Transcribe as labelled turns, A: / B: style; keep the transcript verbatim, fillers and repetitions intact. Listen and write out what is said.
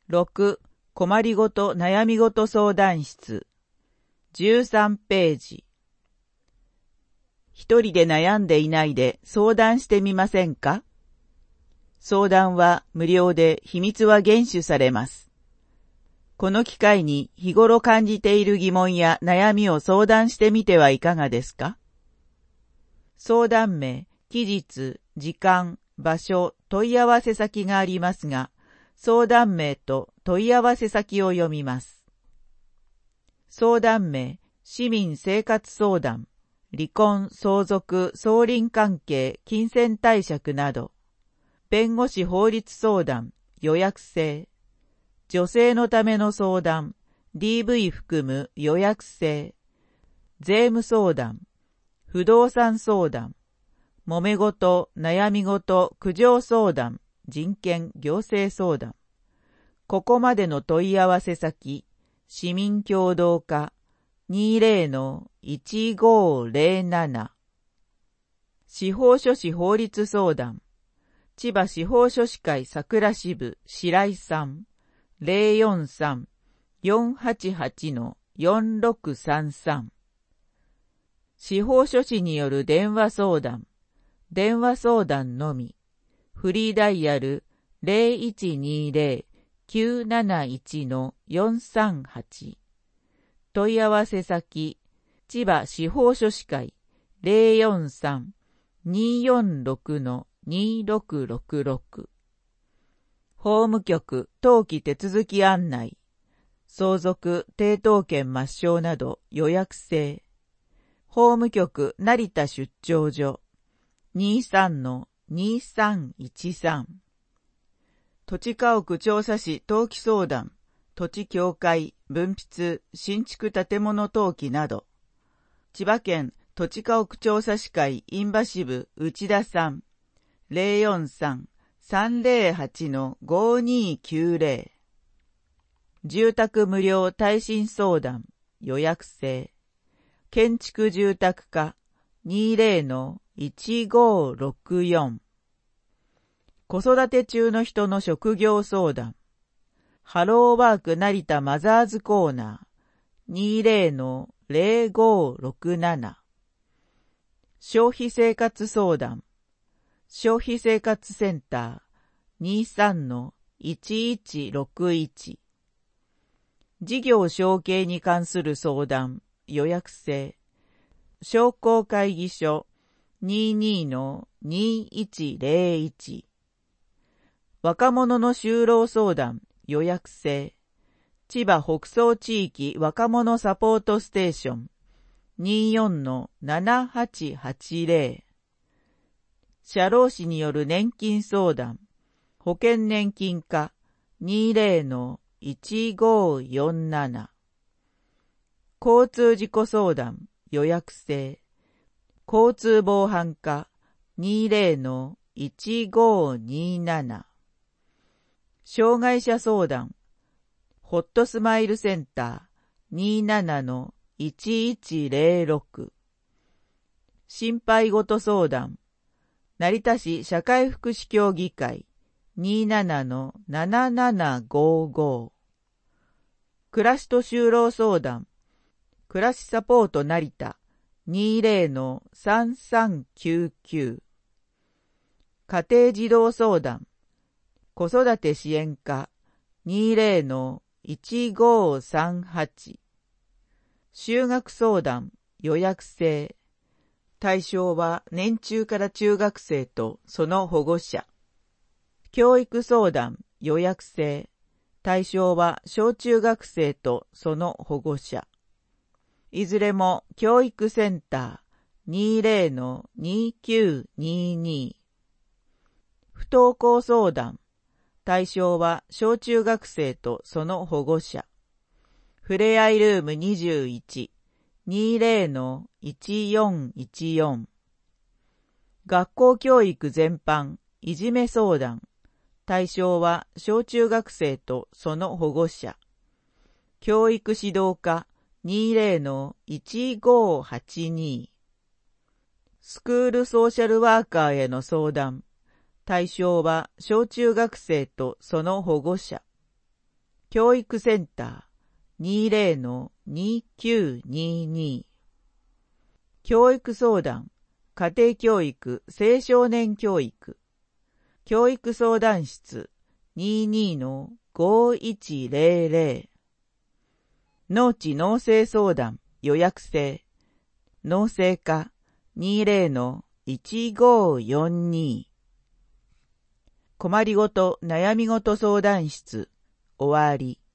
A: ろく、困りごと悩みごと相談室。じゅうさんページ。一人で悩んでいないで相談してみませんか？相談は無料で秘密は厳守されます。この機会に日頃感じている疑問や悩みを相談してみてはいかがですか？相談名、期日、時間、場所、問い合わせ先がありますが、相談名と問い合わせ先を読みます。相談名、市民生活相談、離婚、相続、相鄰関係、金銭貸借など、弁護士法律相談、予約制、女性のための相談、ディーブイ 含む予約制、税務相談、不動産相談、揉め事、悩み事、苦情相談、人権、行政相談。ここまでの問い合わせ先、市民協働課 にじゅうのいちごーぜろなな。司法書士法律相談、千葉司法書士会桜支部白井さん ゼロよんさん よんはちはち よんろくさんさん。司法書士による電話相談、電話相談のみ、フリーダイヤル ゼロいちにゼロ きゅうなないち よんさんはち。問い合わせ先、千葉司法書士会 ゼロよんさん にーよんろく にーろくろくろく。法務局登記手続き案内、相続、抵当権抹消など予約制。法務局成田出張所 にじゅうさんのにさんいちさん。土地家屋調査士登記相談、土地協会、分筆、新築建物登記など、千葉県土地家屋調査士会印旛支部内田さん、ゼロよんさん さんゼロはち ごにきゅうゼロ。住宅無料耐震相談、予約制。建築住宅課 にじゅうのいちごーろくよん。子育て中の人の職業相談、ハローワーク成田マザーズコーナー にじゅうのゼロごーろくなな。消費生活相談、消費生活センター にじゅうさんのいちいちろくいち。事業承継に関する相談、予約制。商工会議所 にじゅうにのにいちゼロいち。若者の就労相談、予約制。千葉北総地域若者サポートステーション にじゅうよんのななはちはちゼロ。社労士による年金相談、保険年金課 にじゅうのいちごーよんなな。交通事故相談、予約制。交通防犯課 にじゅうのいちごーになな。障害者相談、ホットスマイルセンター にじゅうななのいちいちゼロろく。心配事相談、成田市社会福祉協議会 にじゅうななのななななごーごー。暮らしと就労相談、暮らしサポート成田 にじゅうのさんさんきゅうきゅう。家庭児童相談、子育て支援課 にじゅうのいちごーさんはち。就学相談、予約制。対象は年中から中学生とその保護者。教育相談、予約制。対象は小中学生とその保護者。いずれも教育センター にじゅうのにきゅうにに。不登校相談。対象は小中学生とその保護者。ふれあいルームにじゅういち にじゅうのいちよんいちよん。学校教育全般、いじめ相談。対象は小中学生とその保護者。教育指導課 にじゅうのいちごーはちに。スクールソーシャルワーカーへの相談。対象は小中学生とその保護者。 教育センター にじゅうのにきゅうにに。教育相談、家庭教育青少年教育。教育相談室 にじゅうにのごいちぜろぜろ。農地農政相談予約制。農政課 にじゅうのいちごよんに。困りごと悩みごと相談室終わり。